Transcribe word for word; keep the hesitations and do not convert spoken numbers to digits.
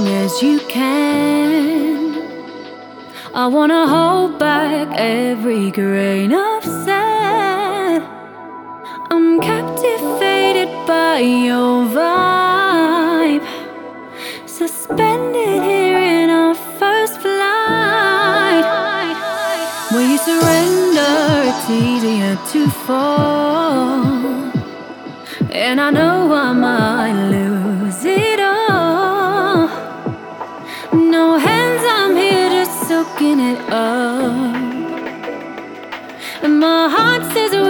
long as you can. I wanna hold back every grain of sand. I'm captivated by your vibe, suspended here in our first flight. When you surrender, it's easier to fall, and I know I might lose it all. No hands, I'm here just soaking it up, and my heart says